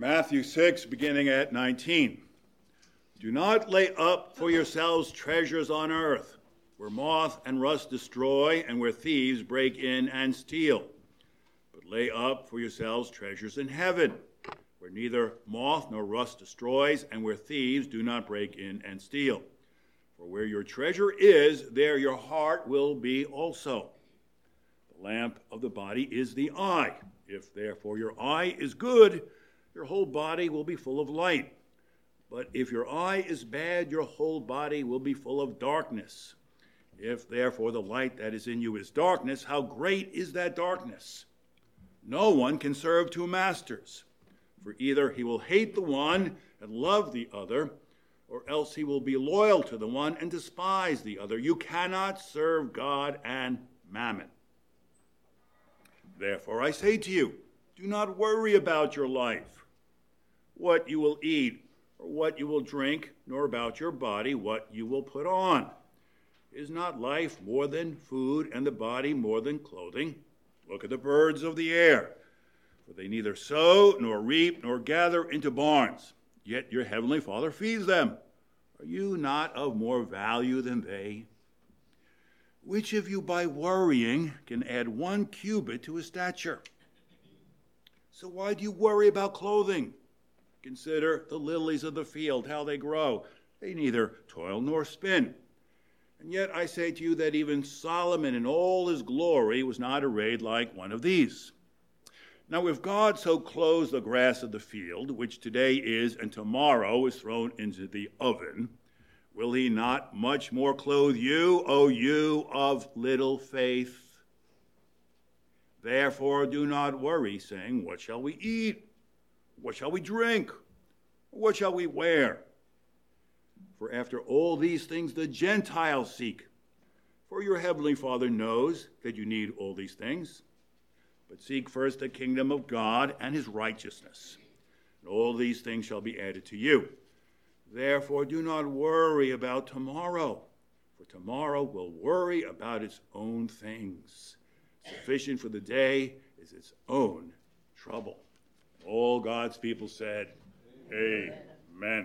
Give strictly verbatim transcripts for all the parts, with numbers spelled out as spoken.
Matthew six, beginning at nineteen. Do not lay up for yourselves treasures on earth, where moth and rust destroy, and where thieves break in and steal. But lay up for yourselves treasures in heaven, where neither moth nor rust destroys, and where thieves do not break in and steal. For where your treasure is, there your heart will be also. The lamp of the body is the eye. If therefore your eye is good, your whole body will be full of light. But if your eye is bad, your whole body will be full of darkness. If therefore the light that is in you is darkness, how great is that darkness? No one can serve two masters, for either he will hate the one and love the other, or else he will be loyal to the one and despise the other. You cannot serve God and mammon. Therefore I say to you, do not worry about your life, what you will eat, or what you will drink, nor about your body, what you will put on. Is not life more than food, and the body more than clothing? Look at the birds of the air, for they neither sow, nor reap, nor gather into barns, yet your heavenly Father feeds them. Are you not of more value than they? Which of you by worrying can add one cubit to his stature? So why do you worry about clothing? Consider the lilies of the field, how they grow. They neither toil nor spin. And yet I say to you that even Solomon in all his glory was not arrayed like one of these. Now if God so clothes the grass of the field, which today is and tomorrow is thrown into the oven, will he not much more clothe you, O you of little faith? Therefore do not worry, saying, what shall we eat? What shall we drink? What shall we wear? For after all these things the Gentiles seek. For your heavenly Father knows that you need all these things. But seek first the kingdom of God and his righteousness, and all these things shall be added to you. Therefore do not worry about tomorrow, for tomorrow will worry about its own things. Sufficient for the day is its own trouble. All God's people said, Amen.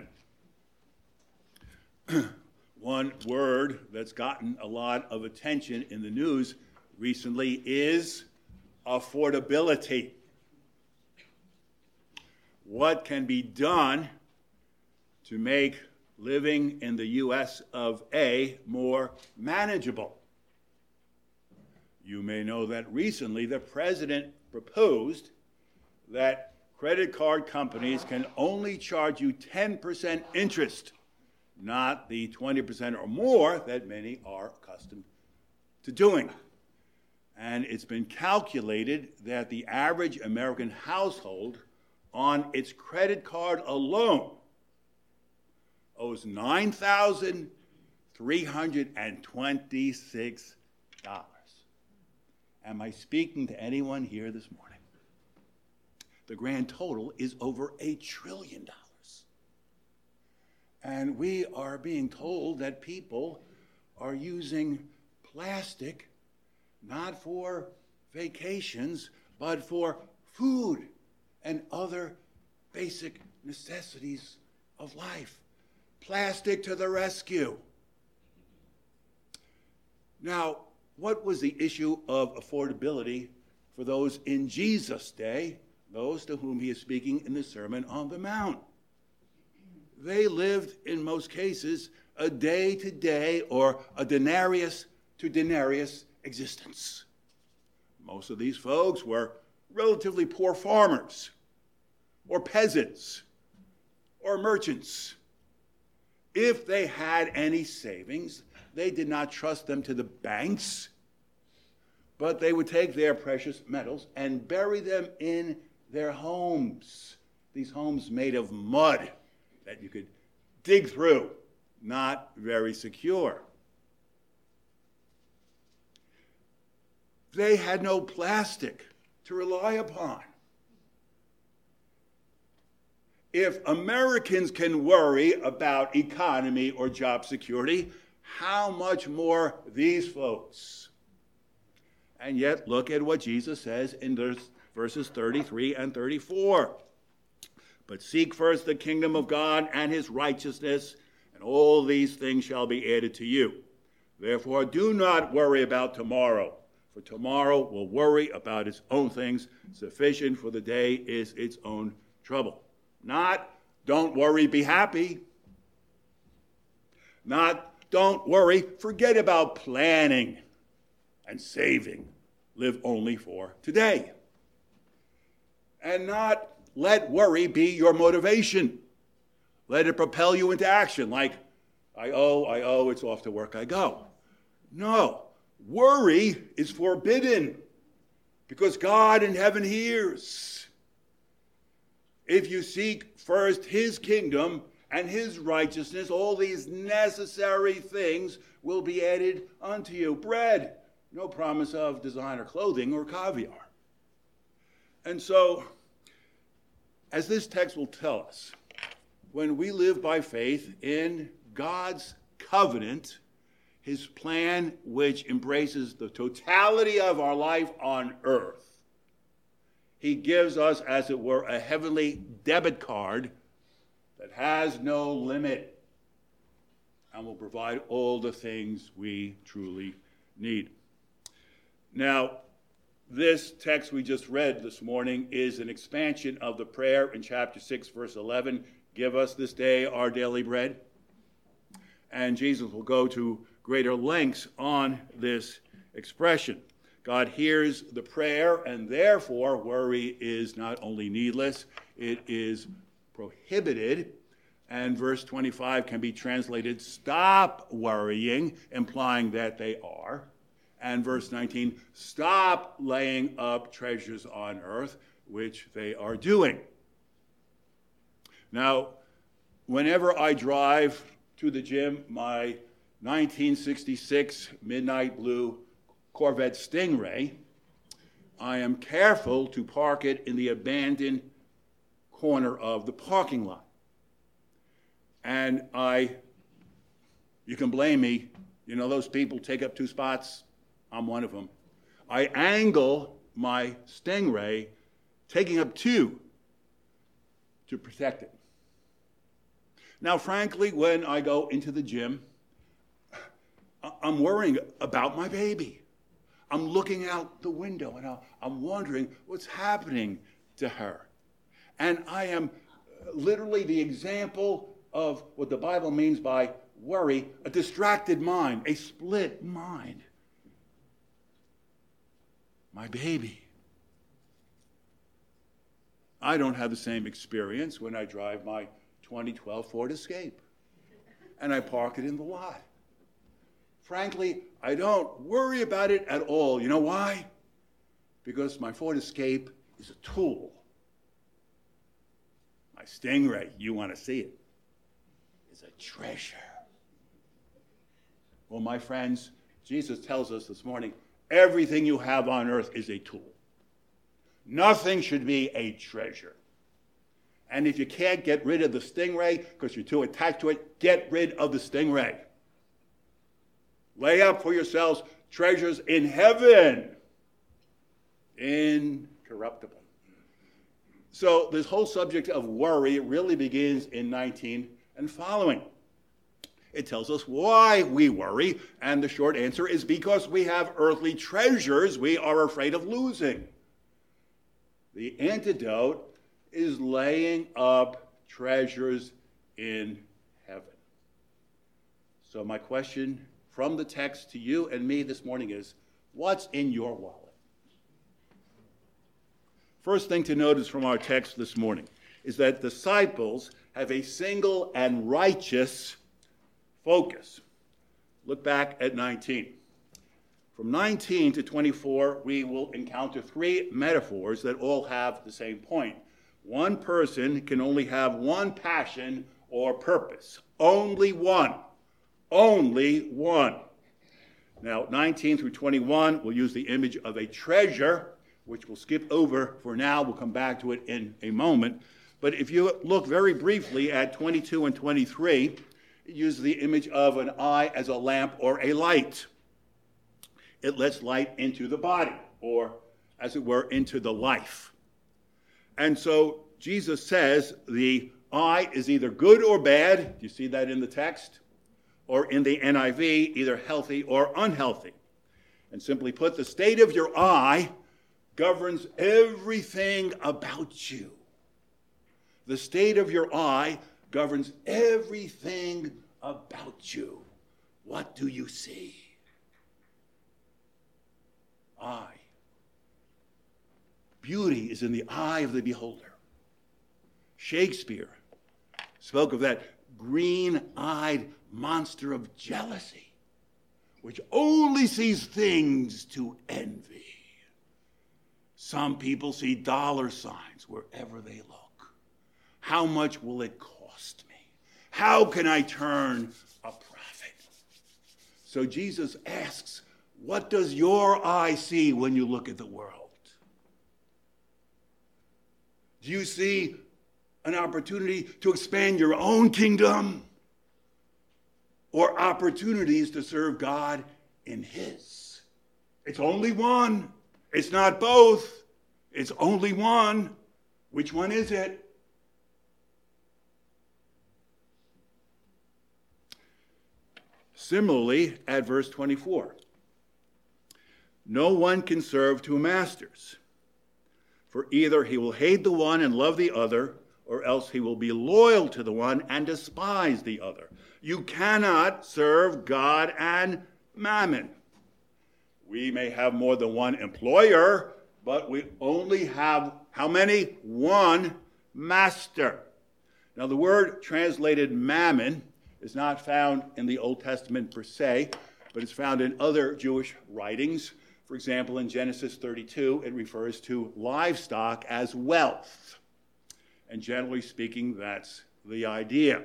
Amen. One word that's gotten a lot of attention in the news recently is affordability. What can be done to make living in the U S of A more manageable? You may know that recently the president proposed that credit card companies can only charge you ten percent interest, not the twenty percent or more that many are accustomed to doing. And it's been calculated that the average American household on its credit card alone owes nine thousand three hundred twenty-six dollars. Am I speaking to anyone here this morning? The grand total is over a trillion dollars. And we are being told that people are using plastic not for vacations, but for food and other basic necessities of life. Plastic to the rescue. Now, what was the issue of affordability for those in Jesus' day, those to whom he is speaking in the Sermon on the Mount? They lived, in most cases, a day-to-day or a denarius to denarius existence. Most of these folks were relatively poor farmers or peasants or merchants. If they had any savings, they did not trust them to the banks, but they would take their precious metals and bury them in their homes. These homes made of mud that you could dig through, not very secure. They had no plastic to rely upon. If Americans can worry about economy or job security, how much more these folks? And yet, look at what Jesus says in verses thirty-three and thirty-four. But seek first the kingdom of God and his righteousness, and all these things shall be added to you. Therefore, do not worry about tomorrow, for tomorrow will worry about its own things. Sufficient for the day is its own trouble. Not, don't worry, be happy. Not, don't worry, forget about planning and saving. Live only for today. And not, let worry be your motivation. Let it propel you into action, like, I owe, I owe, it's off to work I go. No, worry is forbidden because God in heaven hears. If you seek first his kingdom and his righteousness, all these necessary things will be added unto you. Bread, no promise of designer clothing or caviar. And so, as this text will tell us, when we live by faith in God's covenant, his plan which embraces the totality of our life on earth, he gives us, as it were, a heavenly debit card that has no limit and will provide all the things we truly need. Now, this text we just read this morning is an expansion of the prayer in chapter six, verse eleven. Give us this day our daily bread. And Jesus will go to greater lengths on this expression. God hears the prayer, and therefore worry is not only needless, it is prohibited. And verse twenty-five can be translated, stop worrying, implying that they are. And verse nineteen, stop laying up treasures on earth, which they are doing. Now, whenever I drive to the gym, my nineteen sixty-six midnight blue Corvette Stingray, I am careful to park it in the abandoned corner of the parking lot. And I, you can blame me, you know, those people take up two spots. I'm one of them. I angle my Stingray, taking up two, to protect it. Now, frankly, when I go into the gym, I'm worrying about my baby. I'm looking out the window and I'm wondering what's happening to her. And I am literally the example of what the Bible means by worry, a distracted mind, a split mind. My baby. I don't have the same experience when I drive my twenty twelve Ford Escape and I park it in the lot. Frankly, I don't worry about it at all. You know why? Because my Ford Escape is a tool. My Stingray, you want to see it, is a treasure. Well, my friends, Jesus tells us this morning, everything you have on earth is a tool. Nothing should be a treasure. And if you can't get rid of the Stingray because you're too attached to it, get rid of the Stingray. Lay up for yourselves treasures in heaven, incorruptible. So this whole subject of worry really begins in nineteen and following. It tells us why we worry, and the short answer is because we have earthly treasures we are afraid of losing. The antidote is laying up treasures in heaven. So my question from the text to you and me this morning is, what's in your wallet? First thing to notice from our text this morning is that disciples have a single and righteous focus. Look back at nineteen. From nineteen to twenty-four, we will encounter three metaphors that all have the same point. One person can only have one passion or purpose. Only one. Only one. Now, nineteen through twenty-one, we'll use the image of a treasure, which we'll skip over for now. We'll come back to it in a moment. But if you look very briefly at twenty-two and twenty-three, it uses the image of an eye as a lamp or a light. It lets light into the body, or as it were, into the life. And so Jesus says the eye is either good or bad. Do you see that in the text? Or in the N I V, either healthy or unhealthy. And simply put, the state of your eye governs everything about you. The state of your eye governs everything about you. What do you see? Eye. Beauty is in the eye of the beholder. Shakespeare spoke of that green-eyed monster of jealousy, which only sees things to envy. Some people see dollar signs wherever they look. How much will it cost me? How can I turn a profit? So Jesus asks, what does your eye see when you look at the world? Do you see an opportunity to expand your own kingdom, or opportunities to serve God in his? It's only one. It's not both. It's only one. Which one is it? Similarly, at verse twenty-four, no one can serve two masters, for either he will hate the one and love the other, or else he will be loyal to the one and despise the other. You cannot serve God and mammon. We may have more than one employer, but we only have, how many? One master. Now, the word translated mammon is not found in the Old Testament per se, but it's found in other Jewish writings. For example, in Genesis thirty-two, it refers to livestock as wealth. And generally speaking, that's the idea.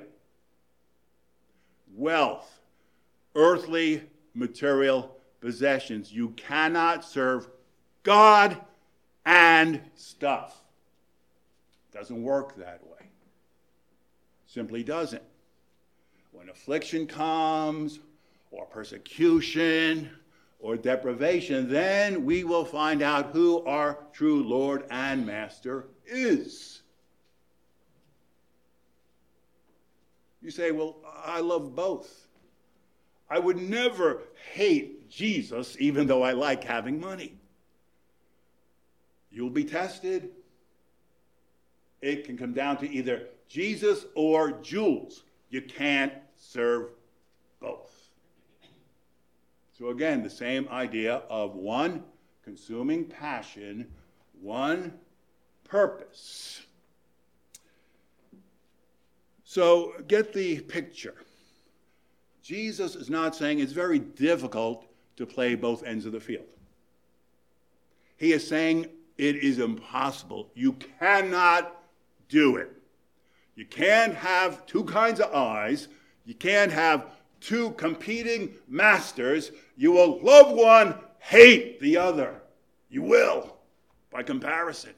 Wealth, earthly, material possessions. You cannot serve God and stuff. Doesn't work that way. Simply doesn't. When affliction comes, or persecution, or deprivation, then we will find out who our true Lord and Master is. You say, well, I love both. I would never hate Jesus, even though I like having money. You'll be tested. It can come down to either Jesus or jewels. You can't serve both. So again, the same idea of one consuming passion, one purpose. So get the picture. Jesus is not saying it's very difficult to play both ends of the field. He is saying it is impossible. You cannot do it. You can't have two kinds of eyes. You can't have two competing masters. You will love one, hate the other. You will, by comparison.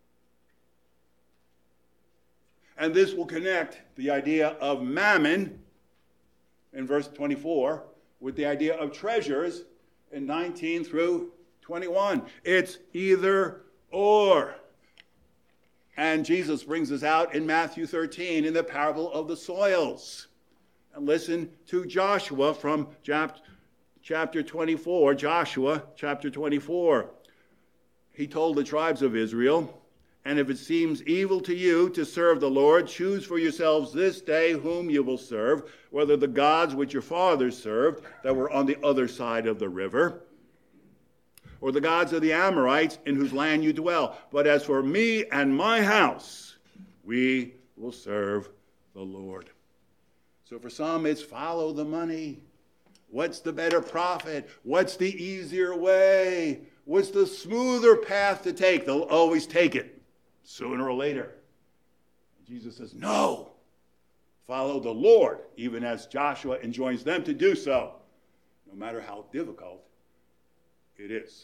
And this will connect the idea of mammon in verse twenty-four with the idea of treasures in nineteen through twenty-one. It's either or. And Jesus brings us out in Matthew thirteen in the parable of the soils. And listen to Joshua from chapter twenty-four. Joshua chapter twenty-four. He told the tribes of Israel, and if it seems evil to you to serve the Lord, choose for yourselves this day whom you will serve, whether the gods which your fathers served that were on the other side of the river, or the gods of the Amorites in whose land you dwell. But as for me and my house, we will serve the Lord. So for some, it's follow the money. What's the better profit? What's the easier way? What's the smoother path to take? They'll always take it, sooner or later. Jesus says, no. Follow the Lord, even as Joshua enjoins them to do so, no matter how difficult it is.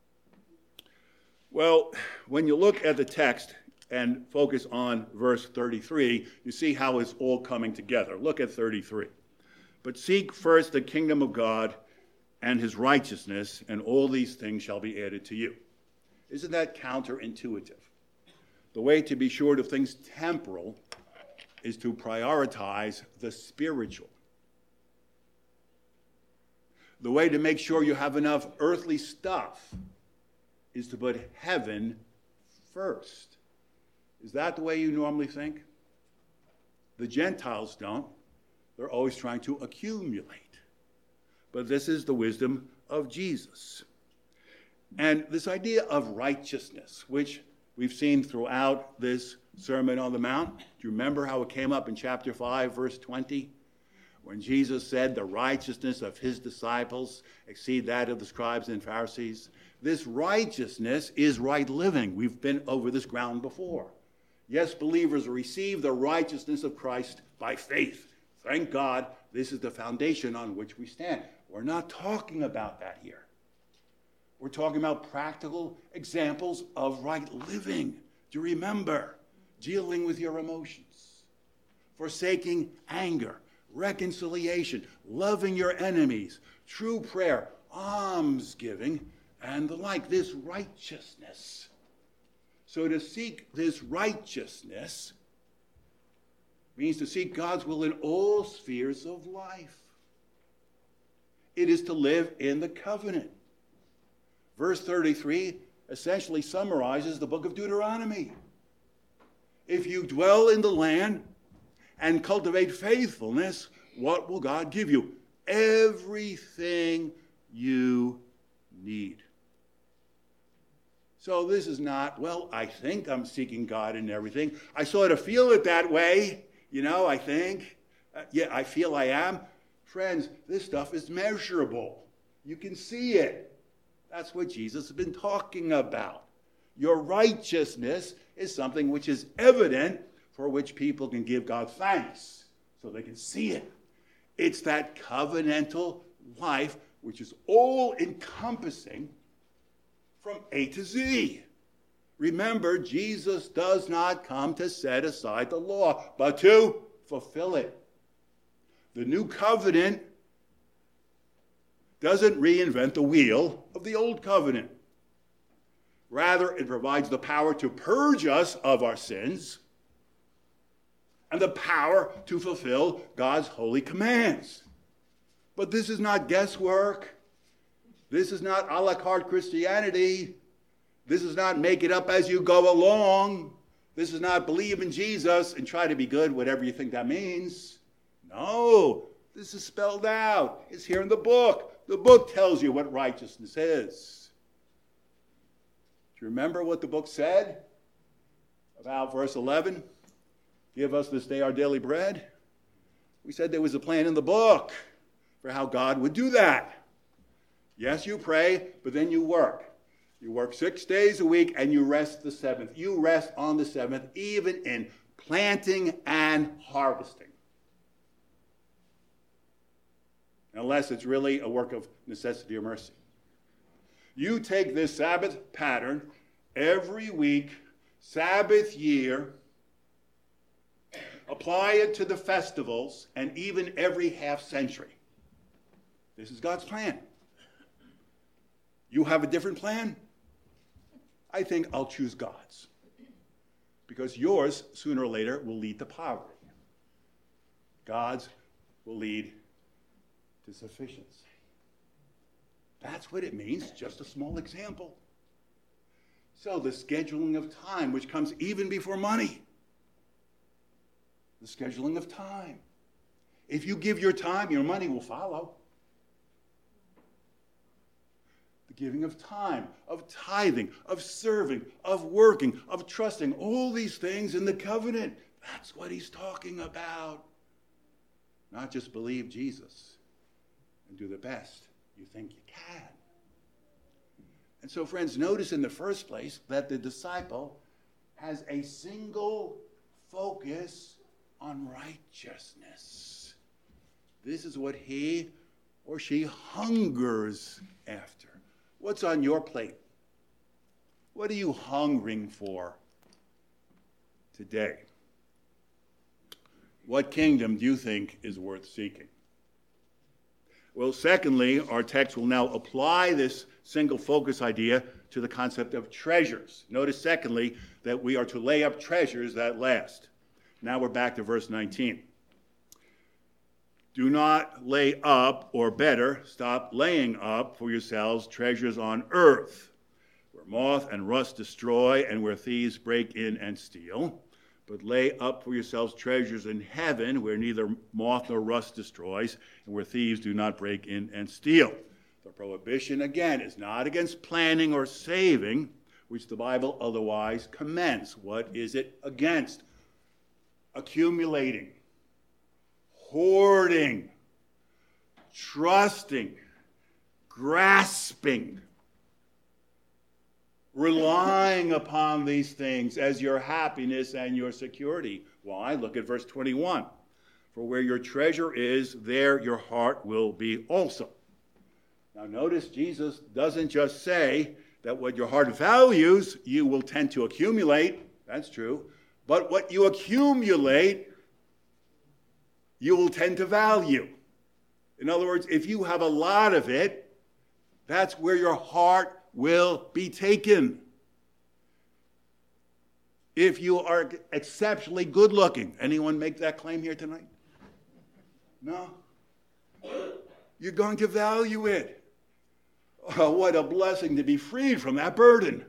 Well, when you look at the text and focus on verse thirty-three, you see how it's all coming together. Look at thirty-three. But seek first the kingdom of God and his righteousness, and all these things shall be added to you. Isn't that counterintuitive? The way to be sure of things temporal is to prioritize the spiritual. The way to make sure you have enough earthly stuff is to put heaven first. Is that the way you normally think? The Gentiles don't. They're always trying to accumulate. But this is the wisdom of Jesus. And this idea of righteousness, which we've seen throughout this Sermon on the Mount. Do you remember how it came up in chapter five, verse twenty? When Jesus said the righteousness of his disciples exceed that of the scribes and Pharisees. This righteousness is right living. We've been over this ground before. Yes, believers receive the righteousness of Christ by faith. Thank God, this is the foundation on which we stand. We're not talking about that here. We're talking about practical examples of right living. Do you remember? Dealing with your emotions, forsaking anger, reconciliation, loving your enemies, true prayer, almsgiving, and the like, this righteousness. So to seek this righteousness means to seek God's will in all spheres of life. It is to live in the covenant. Verse thirty-three essentially summarizes the book of Deuteronomy. If you dwell in the land and cultivate faithfulness, what will God give you? Everything you need. So this is not, well, I think I'm seeking God in everything. I sort of feel it that way, you know, I think. Uh, yeah, I feel I am. Friends, this stuff is measurable. You can see it. That's what Jesus has been talking about. Your righteousness is something which is evident, for which people can give God thanks, so they can see it. It's that covenantal life which is all-encompassing from A to Z. Remember, Jesus does not come to set aside the law, but to fulfill it. The new covenant doesn't reinvent the wheel of the old covenant. Rather, it provides the power to purge us of our sins and the power to fulfill God's holy commands. But this is not guesswork. This is not a la carte Christianity. This is not make it up as you go along. This is not believe in Jesus and try to be good, whatever you think that means. No, this is spelled out. It's here in the book. The book tells you what righteousness is. Do you remember what the book said about verse eleven? Give us this day our daily bread. We said there was a plan in the book for how God would do that. Yes, you pray, but then you work. You work six days a week and you rest the seventh. You rest on the seventh, even in planting and harvesting. Unless it's really a work of necessity or mercy. You take this Sabbath pattern every week, Sabbath year, apply it to the festivals, and even every half century. This is God's plan. You have a different plan? I think I'll choose God's. Because yours, sooner or later, will lead to poverty. God's will lead to sufficiency. That's what it means, just a small example. So the scheduling of time, which comes even before money. The scheduling of time. If you give your time, your money will follow. The giving of time, of tithing, of serving, of working, of trusting, all these things in the covenant. That's what he's talking about. Not just believe Jesus and do the best you think you can. And so, friends, notice in the first place that the disciple has a single focus on righteousness. This is what he or she hungers after. What's on your plate? What are you hungering for today? What kingdom do you think is worth seeking? Well, secondly, our text will now apply this single focus idea to the concept of treasures. Notice, secondly, that we are to lay up treasures that last. Now we're back to verse nineteen. Do not lay up, or better, stop laying up for yourselves treasures on earth, where moth and rust destroy and where thieves break in and steal. But lay up for yourselves treasures in heaven, where neither moth nor rust destroys and where thieves do not break in and steal. The prohibition, again, is not against planning or saving, which the Bible otherwise commends. What is it against? Accumulating, hoarding, trusting, grasping, relying upon these things as your happiness and your security. Why? Look at verse twenty-one. For where your treasure is, there your heart will be also. Now notice Jesus doesn't just say that what your heart values, you will tend to accumulate. That's true. But what you accumulate, you will tend to value. In other words, if you have a lot of it, that's where your heart will be taken. If you are exceptionally good looking, anyone make that claim here tonight? No? You're going to value it. Oh, what a blessing to be freed from that burden.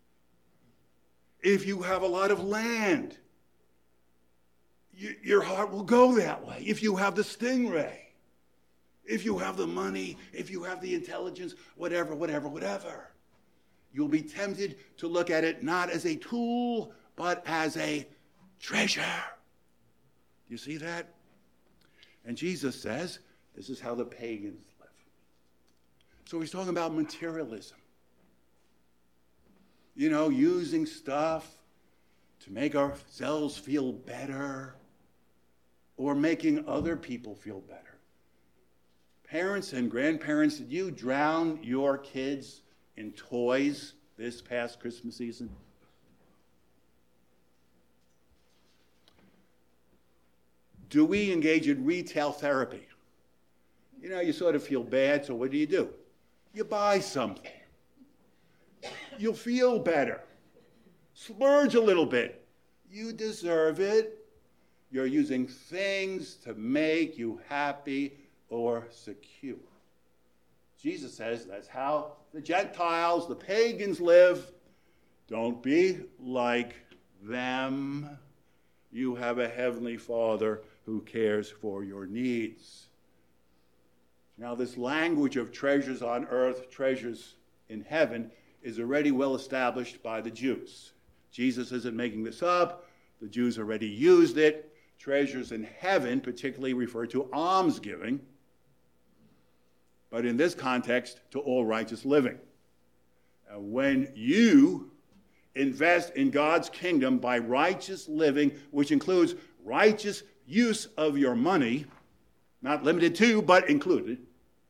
If you have a lot of land, you, your heart will go that way. If you have the stingray, if you have the money, if you have the intelligence, whatever, whatever, whatever, you'll be tempted to look at it not as a tool, but as a treasure. You see that? And Jesus says, this is how the pagans live. So he's talking about materialism. You know, using stuff to make ourselves feel better or making other people feel better. Parents and grandparents, did you drown your kids in toys this past Christmas season? Do we engage in retail therapy? You know, you sort of feel bad, so what do you do? You buy something. You'll feel better. Splurge a little bit. You deserve it. You're using things to make you happy or secure. Jesus says that's how the Gentiles, the pagans live. Don't be like them. You have a heavenly Father who cares for your needs. Now, this language of treasures on earth, treasures in heaven, is already well established by the Jews. Jesus isn't making this up. The Jews already used it. Treasures in heaven particularly refer to almsgiving, but in this context, to all righteous living. Uh, when you invest in God's kingdom by righteous living, which includes righteous use of your money, not limited to, but included,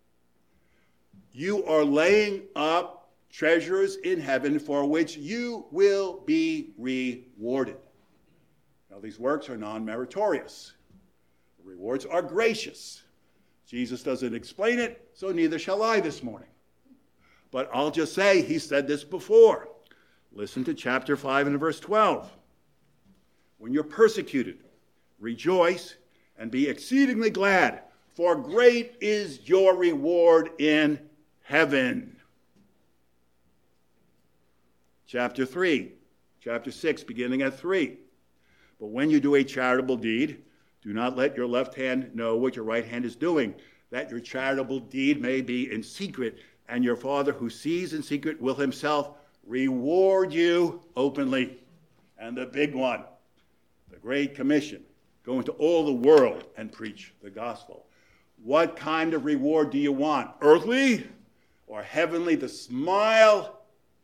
you are laying up treasures in heaven for which you will be rewarded. Now, these works are non-meritorious. The rewards are gracious. Jesus doesn't explain it, so neither shall I this morning. But I'll just say he said this before. Listen to chapter five and verse twelve. When you're persecuted, rejoice and be exceedingly glad, for great is your reward in heaven. Chapter three, chapter six, beginning at three. But when you do a charitable deed, do not let your left hand know what your right hand is doing, that your charitable deed may be in secret, and your Father who sees in secret will himself reward you openly. And the big one, the Great Commission, go into all the world and preach the gospel. What kind of reward do you want? Earthly or heavenly? The smile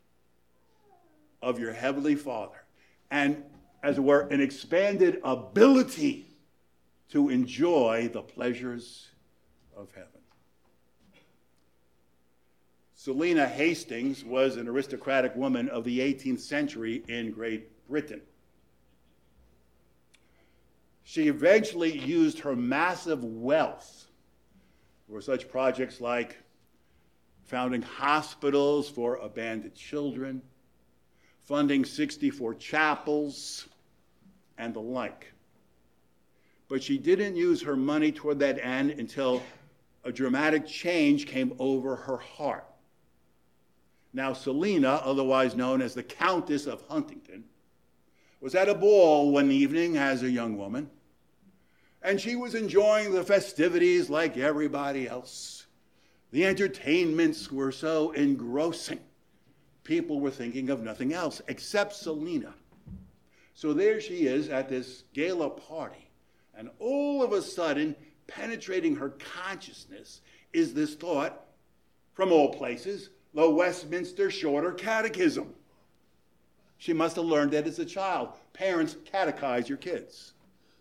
of your heavenly Father. And as it were, an expanded ability to enjoy the pleasures of heaven. Selina Hastings was an aristocratic woman of the eighteenth century in Great Britain. She eventually used her massive wealth There were such projects like founding hospitals for abandoned children, funding sixty-four chapels, and the like. But she didn't use her money toward that end until a dramatic change came over her heart. Now, Selina, otherwise known as the Countess of Huntington, was at a ball one evening as a young woman, and she was enjoying the festivities like everybody else. The entertainments were so engrossing. People were thinking of nothing else except Selina. So there she is at this gala party, and all of a sudden, penetrating her consciousness is this thought, from all places, the Westminster Shorter Catechism. She must have learned that as a child. Parents, catechize your kids.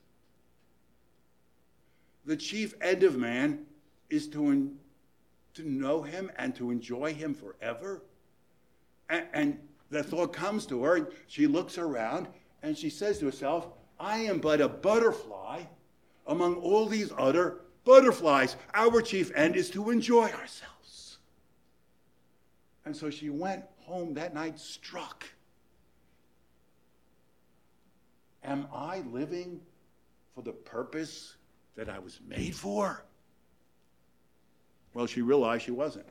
The chief end of man is to, en- to know him and to enjoy him forever. And, and the thought comes to her, and she looks around, and she says to herself, I am but a butterfly among all these other butterflies. Our chief end is to enjoy ourselves. And so she went home that night struck. Am I living for the purpose that I was made for? Well, she realized she wasn't.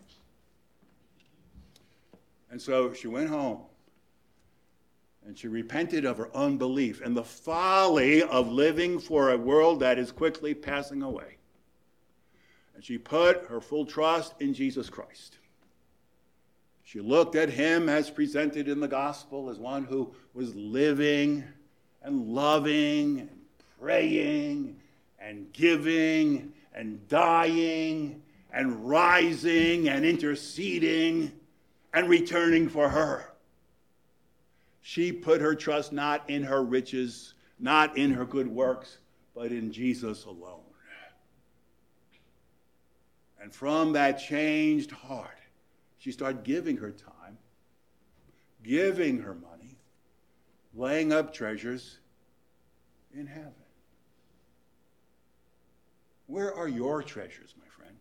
And so she went home, and she repented of her unbelief and the folly of living for a world that is quickly passing away. And she put her full trust in Jesus Christ. She looked at him as presented in the gospel as one who was living and loving and praying and giving and dying and rising and interceding and returning for her. She put her trust not in her riches, not in her good works, but in Jesus alone. And from that changed heart, she started giving her time, giving her money, laying up treasures in heaven. Where are your treasures, my friend?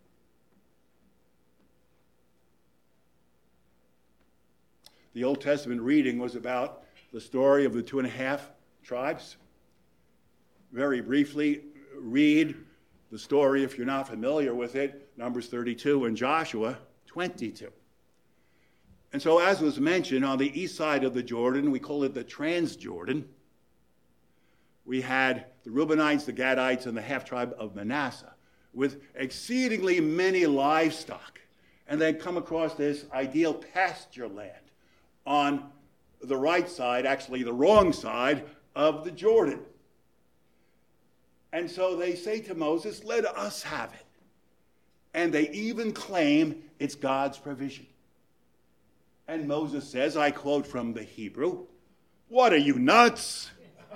The Old Testament reading was about the story of the two and a half tribes. Very briefly, read the story, if you're not familiar with it, Numbers thirty-two and Joshua twenty-two. And so, as was mentioned, on the east side of the Jordan, we call it the Transjordan, we had the Reubenites, the Gadites, and the half-tribe of Manasseh, with exceedingly many livestock. And they come across this ideal pasture land on the right side, actually the wrong side, of the Jordan. And so they say to Moses, let us have it. And they even claim it's God's provision. And Moses says, I quote from the Hebrew, what are you, nuts?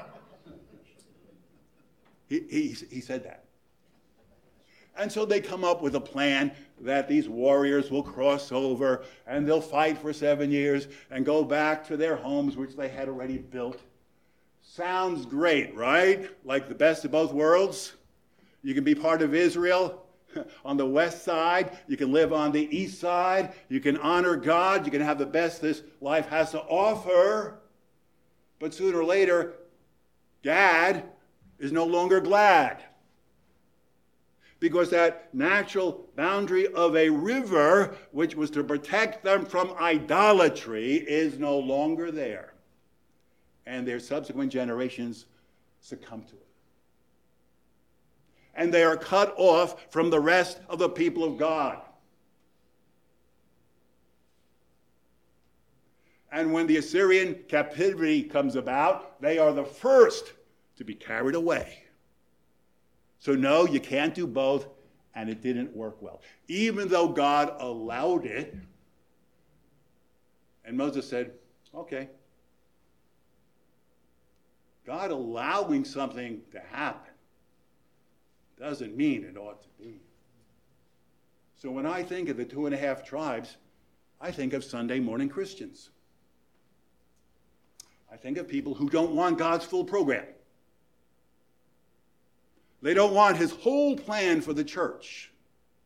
he, he, he said that. And so they come up with a plan that these warriors will cross over and they'll fight for seven years and go back to their homes, which they had already built. Sounds great, right? Like the best of both worlds. You can be part of Israel on the west side. You can live on the east side. You can honor God. You can have the best this life has to offer. But sooner or later, Gad is no longer glad. Because that natural boundary of a river, which was to protect them from idolatry, is no longer there. And their subsequent generations succumb to it. And they are cut off from the rest of the people of God. And when the Assyrian captivity comes about, they are the first to be carried away. So no, you can't do both, and it didn't work well. Even though God allowed it, and Moses said, okay. God allowing something to happen doesn't mean it ought to be. So when I think of the two and a half tribes, I think of Sunday morning Christians. I think of people who don't want God's full program. They don't want his whole plan for the church.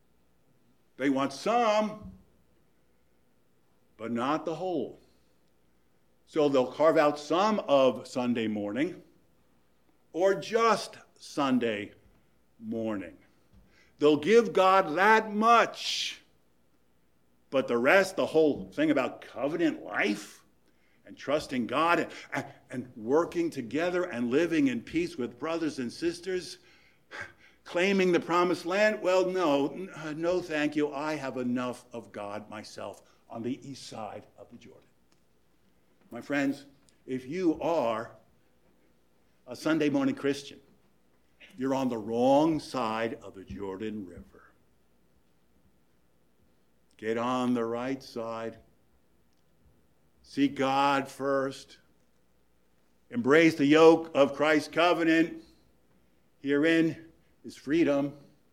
They want some, but not the whole. So they'll carve out some of Sunday morning, or just Sunday morning. They'll give God that much, but the rest, the whole thing about covenant life and trusting God and, and working together and living in peace with brothers and sisters, claiming the promised land, well, no, no thank you. I have enough of God myself on the east side of the Jordan. My friends, if you are a Sunday morning Christian, you're on the wrong side of the Jordan River. Get on the right side. Seek God first. Embrace the yoke of Christ's covenant. Herein is freedom.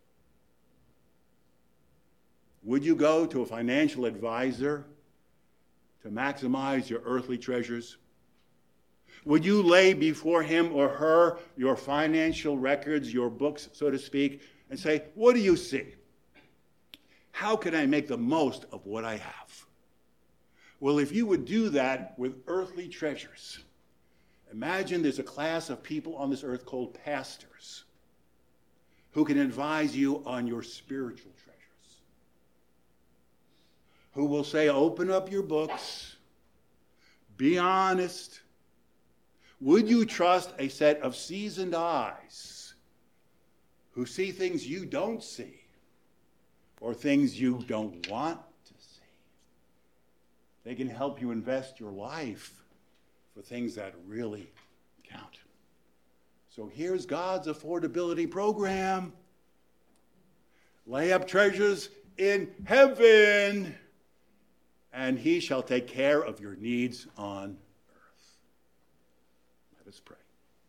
Would you go to a financial advisor to maximize your earthly treasures? Would you lay before him or her your financial records, your books, so to speak, and say, what do you see? How can I make the most of what I have? Well, if you would do that with earthly treasures, imagine there's a class of people on this earth called pastors who can advise you on your spiritual treasures, who will say, open up your books, be honest. Would you trust a set of seasoned eyes who see things you don't see or things you don't want to see? They can help you invest your life for things that really count. So here's God's affordability program. Lay up treasures in heaven, and he shall take care of your needs on earth. Let us pray.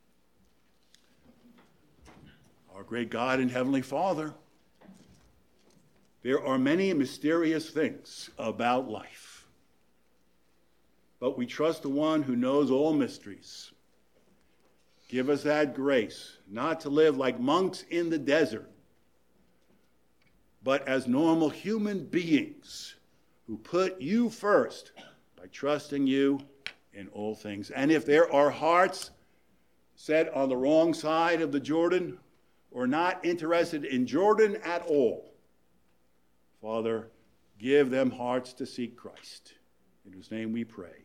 Our great God and Heavenly Father, there are many mysterious things about life, but we trust the one who knows all mysteries. Give us that grace, not to live like monks in the desert, but as normal human beings who put you first by trusting you in all things. And if there are hearts set on the wrong side of the Jordan or not interested in Jordan at all, Father, give them hearts to seek Christ. In whose name we pray.